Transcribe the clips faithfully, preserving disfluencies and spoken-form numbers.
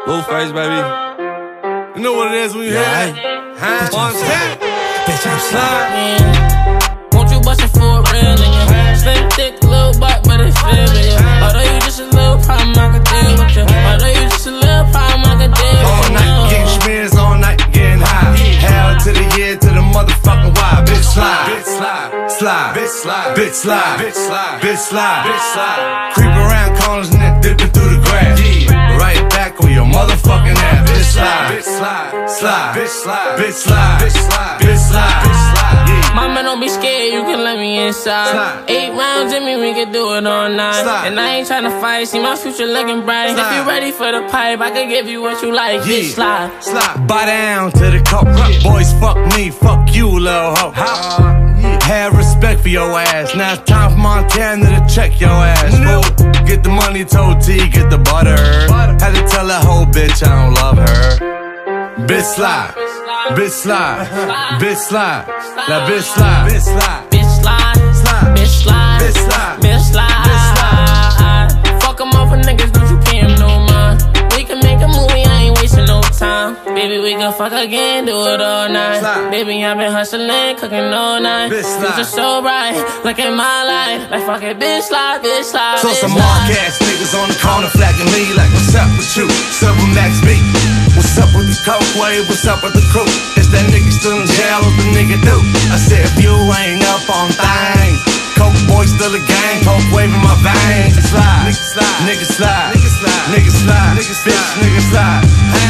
Blueface, baby. You know what it is when you yeah, hear that? Huh? One time. Bitch, I'm sliding. Yeah. Won't you bust it for a real nigga? Slim, thick, little butt, but it's feeling ya. Although you just a little problem, I could deal with you. Although you just a little problem, I could deal with you. All night, getting smears, all night, getting high. Hell to the year, to the motherfucking why. Bitch slide, bitch slide, slide, bitch slide, bitch slide, bitch slide, bitch slide, bitch slide. Creep around corners and then dipping through the grass. Right back on your motherfucking ass. Bitch slide, bitch slide, slide, bitch slide, bitch slide, bitch slide, bitch slide, bitch slide. Mama, don't be scared, you can let me inside. Slide. Eight rounds in me, we can do it all night. Slide. And I ain't tryna fight, see my future looking bright. Slide. If you ready for the pipe, I can give you what you like. Yeah. Bitch, slide. Slide. Buy down to the coke. Boys, fuck me, fuck you, little hoe. Have respect for your ass. Now it's time for Montana to check your ass. Fool. Get the money, told T, get the butter. Had to tell that whole bitch I don't love her. Bitch slide, bitch slide, bitch slide, that bitch slide, bitch slide, Bitch, slide. slide, Bitch, slide. bitch slide, Bitch, slide. bitch slide. Fuck 'em up for niggas, don't you pay 'em no mind. We can make a movie, I ain't wasting no time. Baby, we can fuck again, do it all night. Slide. Baby, I've been hustling, cooking all night. Bitch, slide. Future so bright, look at my life. Like fuck it, bitch, slide, bitch, slide. So bitch, some slide. mark ass niggas on the corner flagging me like, what's up with you? Silver Max B. What's up with the coke wave? What's up with the crew? Is that nigga still in jail? What the nigga do? I said, if you ain't up on things, coke boy still a gang, coke wave in my veins. Nigga slide, nigga slide, nigga slide, nigga slide, nigga slide, nigga bitch, nigga slide.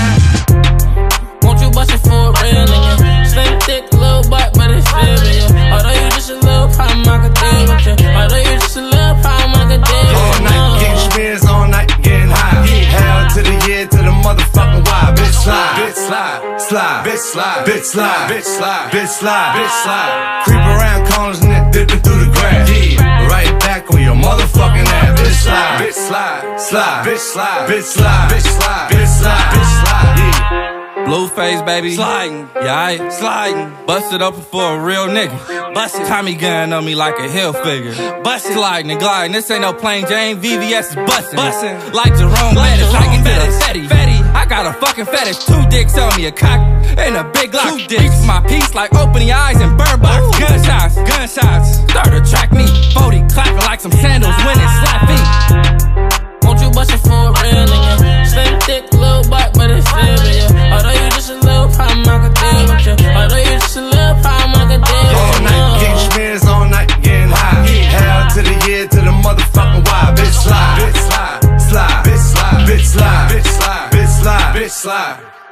Won't you bust it for a real nigga? Slim, thick, little butt, but it's feeling ya. Although you just a little problem, I could deal with you. Although you just a little problem, I could deal with you. All night, getting smears, all night, getting high. Hell to the year, to the motherfucking why. Bitch slide, bitch slide, slide, bitch slide, bitch slide, bitch slide, bitch slide, bitch slide. Creep around corners and then dipping through the grass. Right back on your motherfucking ass. Bitch slide, bitch slide, slide, bitch slide, bitch slide, bitch slide, bitch slide, bitch slide. Yeah. Blueface, baby. Sliding. Yeah, I sliding. Busted up for a real nigga. Busted. Tommy gun on me like a hill figure. Busted. Sliding and gliding. This ain't no plain Jane. V V S is busting. Busting. Like Jerome Bettis. I can get a fetty. Fetty. I got a fucking fetish. Two dicks on me, a cock and a big lock. Two dicks. My piece like opening your eyes and bird box. Ooh. Gunshots. Gunshots. Start to track me. forty clapping like some sandals when it slap feet. Won't you bust it for a real nigga? Slim, thick, little butt, but it's feeling ya. Although you just a little problem, I could deal with you. Although you just a little problem, I could deal with you. All night, getting smears, all night, getting high. Hell to the year, to the motherfucking why. Bitch slide, bitch slide, slide, bitch slide, bitch slide, bitch slide, bitch slide, bitch slide.